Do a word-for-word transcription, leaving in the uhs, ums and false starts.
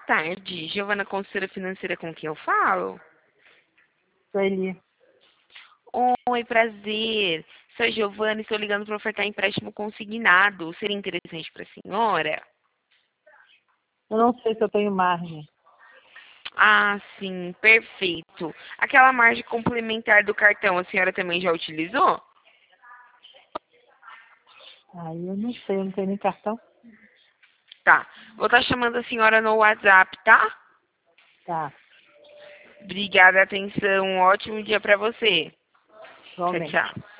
tarde. Giovana, consultora financeira, com quem eu falo? Sueli. Oi, prazer. Sou a Giovana e estou ligando para ofertar empréstimo consignado. Seria interessante para a senhora? Eu não sei se eu tenho margem. Ah, sim, perfeito. Aquela margem complementar do cartão, a senhora também já utilizou? Aí eu não sei, eu não tenho nem cartão. Tá. Vou estar chamando a senhora no WhatsApp, tá? Tá, Obrigada, atenção. Um ótimo dia para você. Tchau, igualmente. tchau.